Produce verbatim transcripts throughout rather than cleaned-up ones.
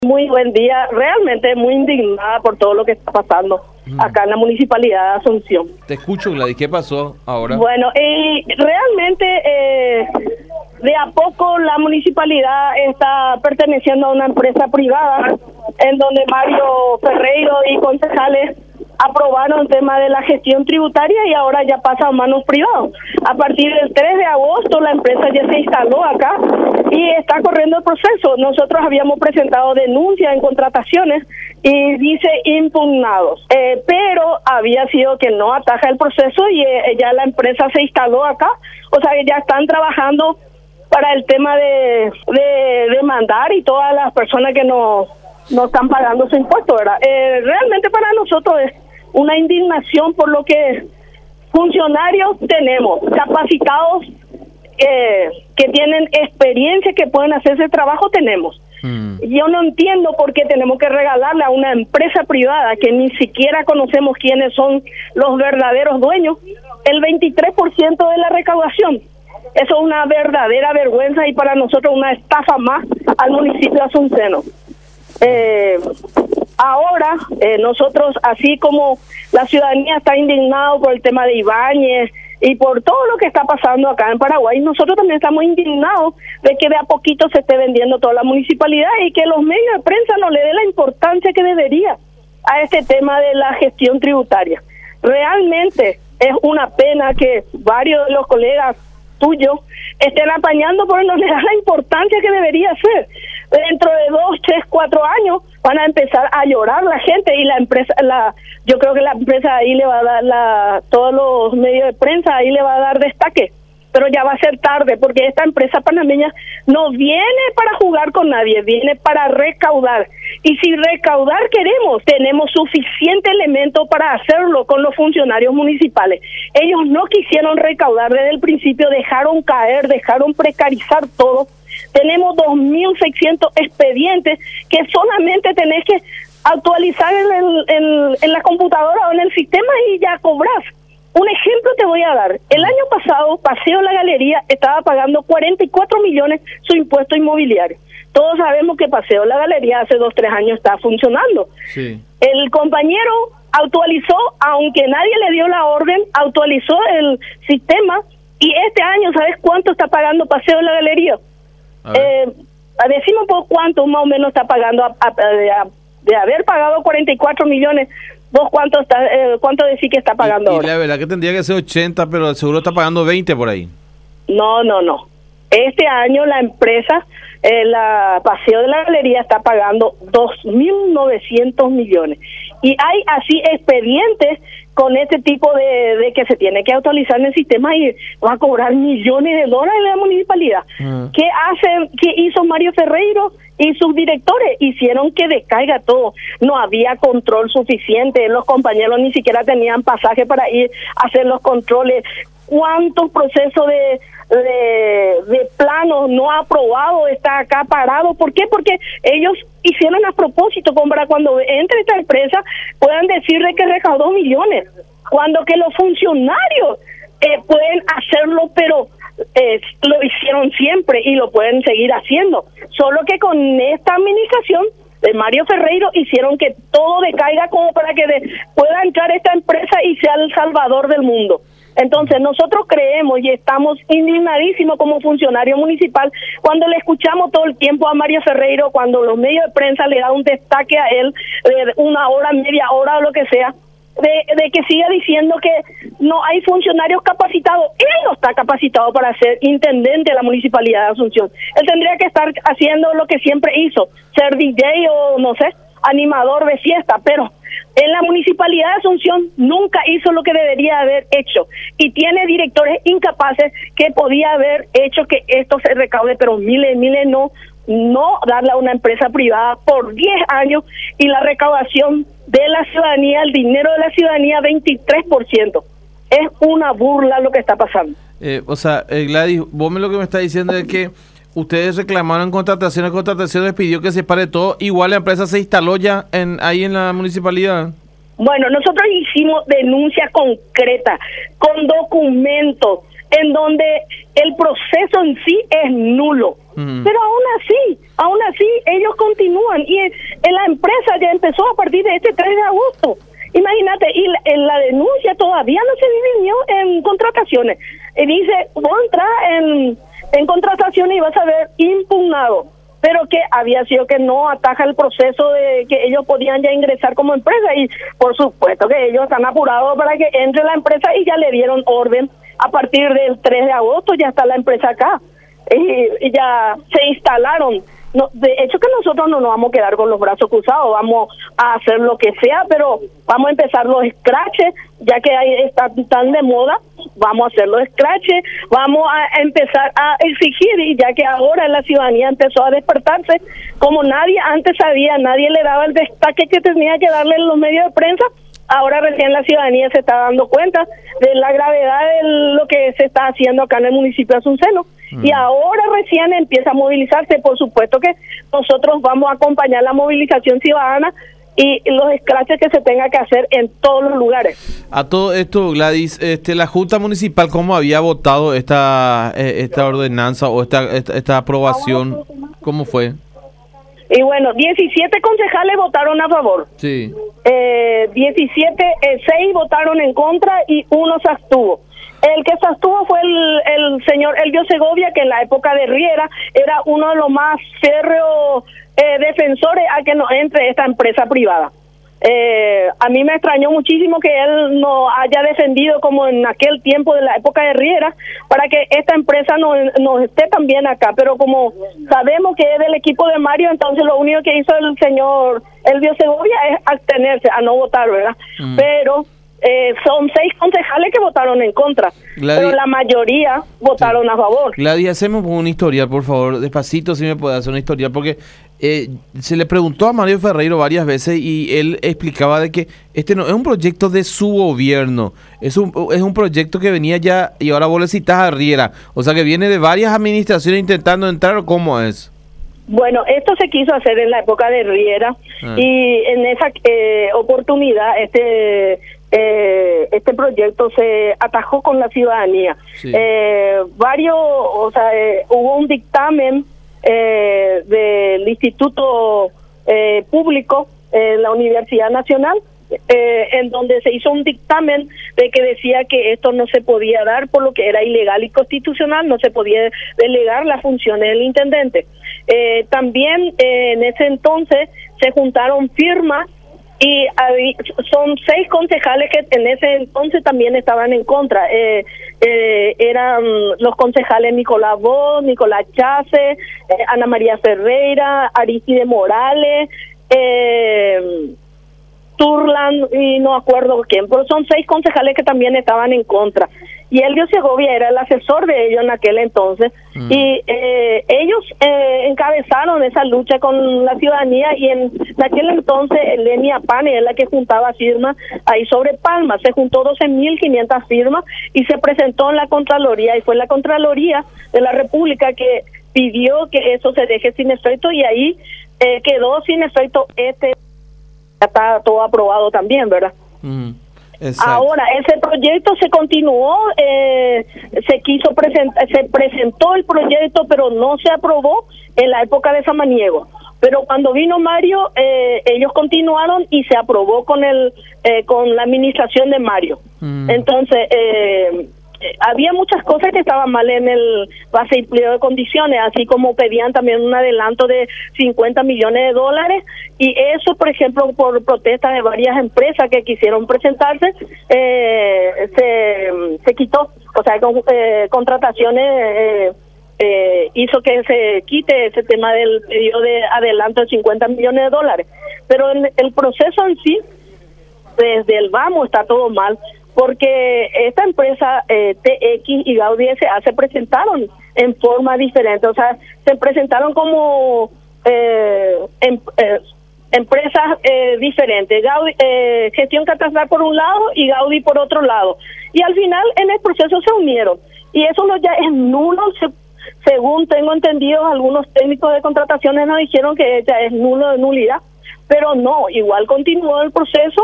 Muy buen día, realmente muy indignada por todo lo que está pasando mm. acá en la Municipalidad de Asunción. Te escucho, Gladys, ¿qué pasó ahora? Bueno, y realmente eh, de a poco la municipalidad está perteneciendo a una empresa privada en donde Mario Ferreiro y concejales aprobaron el tema de la gestión tributaria y ahora ya pasa a manos privadas. A partir del tres de agosto la empresa ya se instaló acá y está corriendo el proceso. Nosotros habíamos presentado denuncias en contrataciones y dice impugnados, eh, pero había sido que no ataja el proceso y eh, ya la empresa se instaló acá, o sea que ya están trabajando para el tema de, de demandar y todas las personas que no, no están pagando su impuesto, ¿verdad? Eh, realmente para nosotros es una indignación por lo que funcionarios tenemos, capacitados, eh, que tienen experiencia, que pueden hacer ese trabajo, tenemos. Mm. Yo no entiendo por qué tenemos que regalarle a una empresa privada que ni siquiera conocemos quiénes son los verdaderos dueños, el veintitrés por ciento de la recaudación. Eso es una verdadera vergüenza y para nosotros una estafa más al municipio de Asunceno. Eh, ahora eh, nosotros, así como la ciudadanía está indignada por el tema de Ibáñez y por todo lo que está pasando acá en Paraguay, nosotros también estamos indignados de que de a poquito se esté vendiendo toda la municipalidad y que los medios de prensa no le den la importancia que debería a este tema de la gestión tributaria. Realmente es una pena que varios de los colegas tuyos estén apañando porque no le dan la importancia que debería ser. Dentro de dos, tres, cuatro años van a empezar a llorar la gente y la empresa, la yo creo que la empresa ahí le va a dar, la todos los medios de prensa ahí le va a dar destaque, pero ya va a ser tarde porque esta empresa panameña no viene para jugar con nadie, viene para recaudar. Y si recaudar queremos, tenemos suficiente elemento para hacerlo con los funcionarios municipales. Ellos no quisieron recaudar desde el principio, dejaron caer, dejaron precarizar todo. Tenemos dos mil seiscientos expedientes que solamente tenés que actualizar en, el, en, en la computadora o en el sistema y ya cobras. Un ejemplo te voy a dar. El año pasado, Paseo La Galería estaba pagando cuarenta y cuatro millones su impuesto inmobiliario. Todos sabemos que Paseo La Galería hace dos, tres años está funcionando. Sí. El compañero actualizó, aunque nadie le dio la orden, actualizó el sistema y este año, ¿sabes cuánto está pagando Paseo La Galería? Eh, decimos por cuánto más o menos está pagando a, a, a, de haber pagado cuarenta y cuatro millones. ¿Vos cuánto está, eh, cuánto decís que está pagando y, y ahora? La verdad que tendría que ser ochenta, pero el seguro está pagando veinte por ahí. No, no, no. Este año la empresa, eh, la Paseo de la Galería está pagando dos mil novecientos millones. Y hay así expedientes con este tipo de, de que se tiene que actualizar en el sistema y va a cobrar millones de dólares en la municipalidad. Uh-huh. ¿Qué hace, qué hizo Mario Ferreiro y sus directores? Hicieron que descaiga todo. No había control suficiente, los compañeros ni siquiera tenían pasaje para ir a hacer los controles. ¿Cuántos procesos de, de, de planos no aprobados está acá parado? ¿Por qué? Porque ellos hicieron a propósito, como para cuando entre esta empresa puedan decirle que recaudó millones, cuando que los funcionarios eh, pueden hacerlo, pero eh, lo hicieron siempre y lo pueden seguir haciendo. Solo que con esta administración de Mario Ferreiro hicieron que todo decaiga como para que de, pueda entrar esta empresa y sea el salvador del mundo. Entonces nosotros creemos y estamos indignadísimos como funcionario municipal cuando le escuchamos todo el tiempo a Mario Ferreiro, cuando los medios de prensa le dan un destaque a él de una hora, media hora o lo que sea, de, de que siga diciendo que no hay funcionarios capacitados. Él no está capacitado para ser intendente de la Municipalidad de Asunción. Él tendría que estar haciendo lo que siempre hizo, ser D J o no sé, animador de fiesta, pero en la Municipalidad de Asunción nunca hizo lo que debería haber hecho y tiene directores incapaces que podía haber hecho que esto se recaude, pero miles, miles no, no darle a una empresa privada por diez años y la recaudación de la ciudadanía, el dinero de la ciudadanía, veintitrés por ciento. Es una burla lo que está pasando. Eh, o sea, eh, Gladys, vos me lo que me estás diciendo es que ustedes reclamaron contrataciones, contrataciones, pidió que se pare todo, igual la empresa se instaló ya en ahí en la municipalidad. Bueno, nosotros hicimos denuncias concretas, con documentos, en donde el proceso en sí es nulo. Uh-huh. Pero aún así, aún así, ellos continúan y en, en la empresa ya empezó a partir de este tres de agosto. Imagínate, y la, en la denuncia todavía no se definió en contrataciones. Y dice, vos entras en, en contrataciones y vas a ver impugnado, pero que había sido que no ataja el proceso de que ellos podían ya ingresar como empresa, y por supuesto que ellos están apurados para que entre la empresa y ya le dieron orden. A partir del tres de agosto ya está la empresa acá y, y ya se instalaron. No, de hecho que nosotros no nos vamos a quedar con los brazos cruzados, vamos a hacer lo que sea, pero vamos a empezar los scratches, ya que ahí están tan de moda, vamos a hacer los scratches, vamos a empezar a exigir, y ya que ahora la ciudadanía empezó a despertarse, como nadie antes sabía, nadie le daba el destaque que tenía que darle en los medios de prensa, ahora recién la ciudadanía se está dando cuenta de la gravedad de lo que se está haciendo acá en el municipio de Asunceno. Mm. Y ahora recién empieza a movilizarse. Por supuesto que nosotros vamos a acompañar la movilización ciudadana y los scratches que se tenga que hacer en todos los lugares. A todo esto, Gladys, este, la Junta Municipal, ¿cómo había votado esta eh, esta ordenanza o esta, esta, esta aprobación? ¿Cómo fue? Y bueno, diecisiete concejales votaron a favor. Sí. Eh, diecisiete, eh, seis votaron en contra y uno se abstuvo. El que se abstuvo fue el, el señor Elvio Segovia, que en la época de Riera era uno de los más férreos eh, defensores a que no entre esta empresa privada. Eh, a mí me extrañó muchísimo que él no haya defendido como en aquel tiempo de la época de Riera para que esta empresa no, no esté también acá, pero como sabemos que es del equipo de Mario, entonces lo único que hizo el señor Elvio Segovia es abstenerse a no votar, ¿verdad? Mm. Pero eh, son seis concejales que votaron en contra, Gladys, pero la mayoría votaron sí. a favor. Gladys, hacemos un historial, por favor, despacito, si me puede hacer un historial, porque eh, se le preguntó a Mario Ferreiro varias veces y él explicaba de que este no es un proyecto de su gobierno, es un, es un proyecto que venía ya, y ahora vos le citás a Riera, o sea que viene de varias administraciones intentando entrar, ¿cómo es? Bueno, esto se quiso hacer en la época de Riera ah. y en esa eh, oportunidad este eh, este proyecto se atajó con la ciudadanía. Sí. Eh, varios, o sea, eh, hubo un dictamen eh, del Instituto eh, Público, eh, la Universidad Nacional, eh, en donde se hizo un dictamen de que decía que esto no se podía dar por lo que era ilegal y constitucional, no se podía delegar las funciones del intendente. Eh, también eh, en ese entonces se juntaron firmas y había, son seis concejales que en ese entonces también estaban en contra. Eh, eh, eran los concejales Nicolás Bosch, Nicolás Chase, eh, Ana María Ferreira, Aristide Morales, eh, Turlan y no acuerdo quién, pero son seis concejales que también estaban en contra. Y Elvio Segovia era el asesor de ellos en aquel entonces. Mm. Y eh, ellos eh, encabezaron esa lucha con la ciudadanía y en, en aquel entonces Lenia Pane es la que juntaba firmas ahí sobre Palma. Se juntó doce mil quinientas firmas y se presentó en la Contraloría y fue la Contraloría de la República que pidió que eso se deje sin efecto y ahí eh, quedó sin efecto este. Está todo aprobado también, ¿verdad? Mm, ahora, ese proyecto se continuó, eh, se quiso presentar, se presentó el proyecto, pero no se aprobó en la época de Samaniego. Pero cuando vino Mario, eh, ellos continuaron y se aprobó con el eh, con la administración de Mario. Mm. Entonces, eh, había muchas cosas que estaban mal en el base y pliego de condiciones, así como pedían también un adelanto de cincuenta millones de dólares, y eso, por ejemplo, por protesta de varias empresas que quisieron presentarse, eh, se, se quitó, o sea, con eh, contrataciones eh, eh, hizo que se quite ese tema del pedido de adelanto de cincuenta millones de dólares, pero en el proceso en sí, desde el vamos, está todo mal, porque esta empresa eh, T X y Gaudí S A se presentaron en forma diferente, o sea, se presentaron como eh, em, eh, empresas eh, diferentes, Gaudí, eh, Gestión Catastral por un lado y Gaudí por otro lado, y al final en el proceso se unieron, y eso no ya es nulo, se, según tengo entendido, algunos técnicos de contrataciones nos dijeron que ya es nulo de nulidad, pero no, igual continuó el proceso.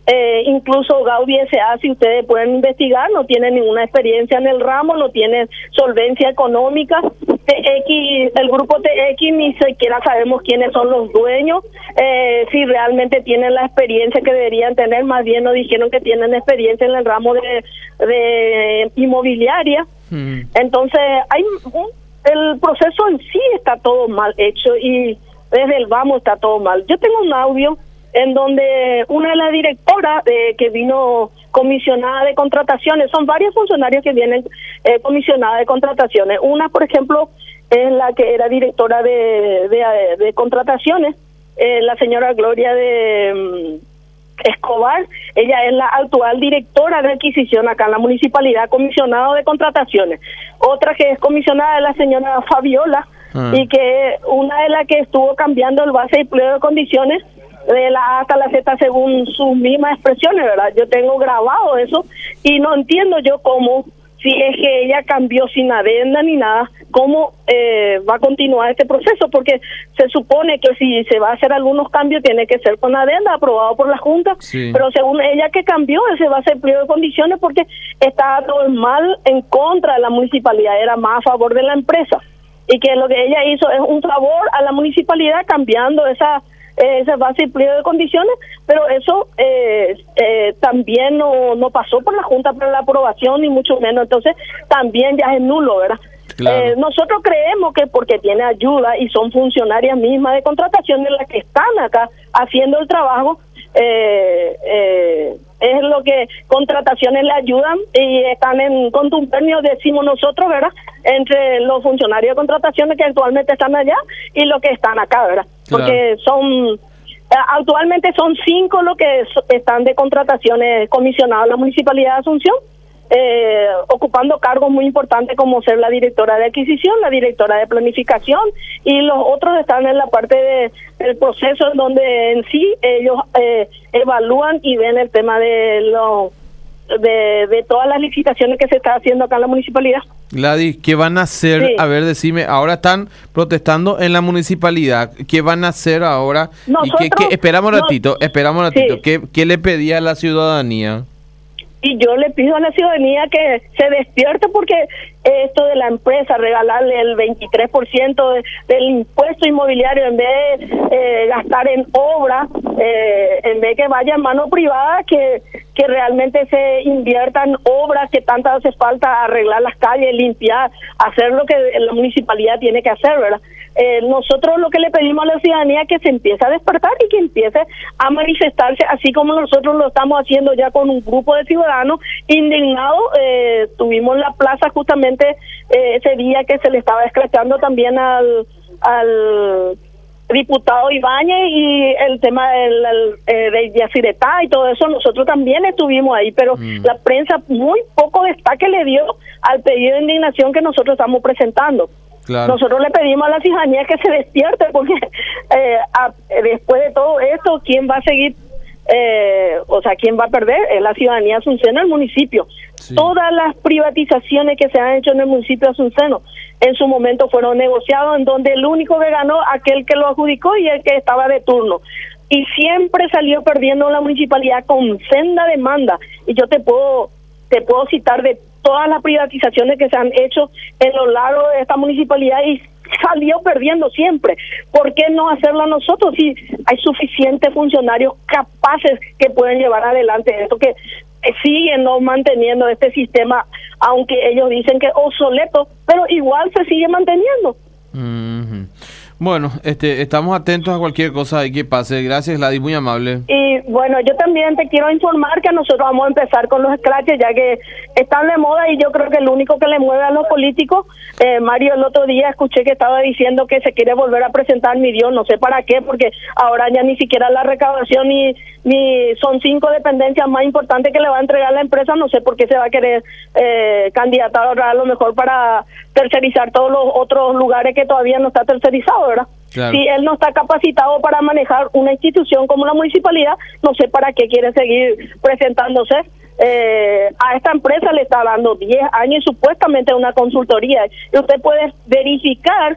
Eh, incluso Gaudí S A, si ustedes pueden investigar, no tiene ninguna experiencia en el ramo, no tiene solvencia económica. T X, el grupo T X, ni siquiera sabemos quiénes son los dueños, eh, si realmente tienen la experiencia que deberían tener. Más bien nos dijeron que tienen experiencia en el ramo de, de inmobiliaria. Hmm. Entonces, hay el proceso en sí está todo mal hecho y desde el vamos está todo mal. Yo tengo un audio en donde una de las directoras eh, que vino comisionada de contrataciones, son varios funcionarios que vienen eh, comisionadas de contrataciones. Una, por ejemplo, es la que era directora de, de, de contrataciones, eh, la señora Gloria de um, Escobar. Ella es la actual directora de adquisición acá en la municipalidad, comisionada de contrataciones. Otra que es comisionada es la señora Fabiola, ah. y que una de las que estuvo cambiando el base y pliego de condiciones de la A hasta la Z según sus mismas expresiones, ¿verdad? Yo tengo grabado eso y no entiendo yo cómo, si es que ella cambió sin adenda ni nada, cómo eh, va a continuar este proceso, porque se supone que si se va a hacer algunos cambios tiene que ser con adenda, aprobado por la Junta, sí. Pero según ella que cambió, ese va a ser pliego de condiciones porque estaba todo mal en contra de la municipalidad, era más a favor de la empresa, y que lo que ella hizo es un favor a la municipalidad cambiando esa esa base y pliego de condiciones, pero eso eh, eh, también no, no pasó por la Junta para la aprobación, ni mucho menos, entonces también ya es nulo, ¿verdad? Claro. Eh, nosotros creemos que porque tiene ayuda y son funcionarias mismas de contratación de las que están acá haciendo el trabajo, eh, eh, es lo que contrataciones le ayudan y están en contubernio, decimos nosotros, ¿verdad? Entre los funcionarios de contrataciones que actualmente están allá y los que están acá, ¿verdad? Claro. Porque son, actualmente son cinco los que están de contrataciones comisionados en la Municipalidad de Asunción, eh, ocupando cargos muy importantes como ser la directora de adquisición, la directora de planificación, y los otros están en la parte de, del proceso en donde en sí ellos eh, evalúan y ven el tema de los de, de todas las licitaciones que se está haciendo acá en la municipalidad. Gladys, ¿qué van a hacer? Sí. A ver, decime, ahora están protestando en la municipalidad, ¿qué van a hacer ahora? Nosotros, ¿Y qué, qué, esperamos un ratito, nos, esperamos un ratito, sí. ¿qué, qué le pedía a la ciudadanía? Y yo le pido a la ciudadanía que se despierte, porque esto de la empresa, regalarle el veintitrés por ciento de, del impuesto inmobiliario en vez de eh, gastar en obra, eh, en vez de que vaya en mano privada, que, que realmente se inviertan obras que tanto hace falta, arreglar las calles, limpiar, hacer lo que la municipalidad tiene que hacer, ¿verdad? Eh, nosotros lo que le pedimos a la ciudadanía es que se empiece a despertar y que empiece a manifestarse, así como nosotros lo estamos haciendo ya con un grupo de ciudadanos indignados. Eh, tuvimos la plaza justamente eh, ese día que se le estaba escrachando también al, al diputado Ibáñez y el tema del el, eh, de Yacyretá y todo eso, nosotros también estuvimos ahí, pero mm. la prensa muy poco destaque le dio al pedido de indignación que nosotros estamos presentando. Claro. Nosotros le pedimos a la ciudadanía que se despierte, porque eh, a, después de todo esto, ¿quién va a seguir? Eh, o sea, ¿quién va a perder? Es la ciudadanía Asunceno, el municipio. Sí. Todas las privatizaciones que se han hecho en el municipio de Asunceno en su momento fueron negociados, en donde el único que ganó, aquel que lo adjudicó y el que estaba de turno. Y siempre salió perdiendo la municipalidad con senda demanda. Y yo te puedo, te puedo citar de todas las privatizaciones que se han hecho en lo largo de esta municipalidad y salió perdiendo siempre. ¿Por qué no hacerlo nosotros si hay suficientes funcionarios capaces que pueden llevar adelante esto, que siguen no manteniendo este sistema, aunque ellos dicen que es obsoleto, pero igual se sigue manteniendo? Mm-hmm. Bueno, este, estamos atentos a cualquier cosa ahí que pase. Gracias, Gladys, muy amable. Y bueno, yo también te quiero informar que nosotros vamos a empezar con los scratches, ya que están de moda y yo creo que el único que le mueve a los políticos, eh, Mario, el otro día escuché que estaba diciendo que se quiere volver a presentar mi Dios, no sé para qué, porque ahora ya ni siquiera la recaudación ni, ni son cinco dependencias más importantes que le va a entregar la empresa, no sé por qué se va a querer eh, candidatar ahora a lo mejor para tercerizar todos los otros lugares que todavía no está tercerizado, ¿verdad? Claro. Si él no está capacitado para manejar una institución como la municipalidad, no sé para qué quiere seguir presentándose. Eh, a esta empresa le está dando diez años y supuestamente una consultoría. Y usted puede verificar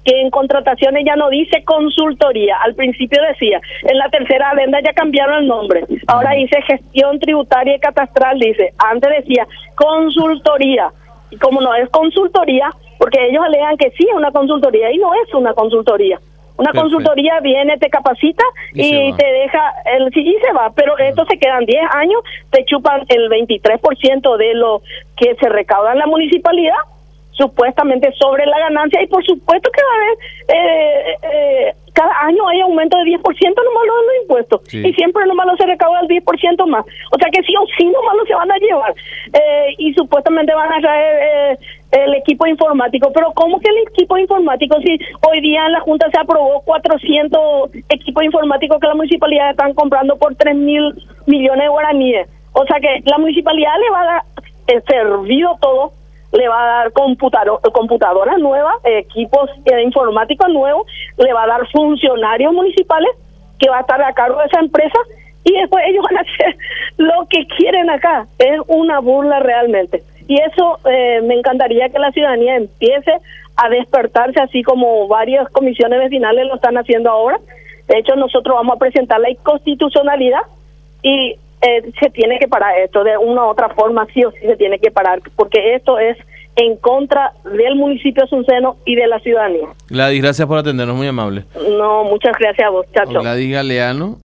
que en contrataciones ya no dice consultoría. Al principio decía, en la tercera adenda ya cambiaron el nombre. Ahora dice gestión tributaria y catastral, dice. Antes decía consultoría. Y como no es consultoría, porque ellos alegan que sí es una consultoría, y no es una consultoría. Una Perfecto. Consultoría viene, te capacita y, y te deja, el sí, y se va, pero uh-huh. esto se quedan diez años, te chupan el veintitrés por ciento de lo que se recauda en la municipalidad, supuestamente sobre la ganancia, y por supuesto que va a haber, eh, eh, cada año hay aumento de diez por ciento nomás de los impuestos, sí. y siempre nomás lo se recauda el diez por ciento más, o sea que sí o sí nomás lo se van a llevar, eh, y supuestamente van a traer eh, el equipo informático, pero ¿cómo que el equipo informático? Si hoy día en la Junta se aprobó cuatrocientos equipos informáticos que la municipalidad están comprando por tres mil millones de guaraníes, o sea que la municipalidad le va a dar eh, servido todo, le va a dar computador, computadoras nuevas, equipos eh, informáticos nuevos, le va a dar funcionarios municipales que va a estar a cargo de esa empresa, y después ellos van a hacer lo que quieren acá. Es una burla realmente. Y eso eh, me encantaría que la ciudadanía empiece a despertarse, así como varias comisiones vecinales lo están haciendo ahora. De hecho, nosotros vamos a presentar la inconstitucionalidad y Eh, se tiene que parar esto, de una u otra forma sí o sí se tiene que parar, porque esto es en contra del municipio de Azuceno y de la ciudadanía. Gladys, gracias por atendernos, muy amable. No, muchas gracias a vos, chacho. Gladys Galeano.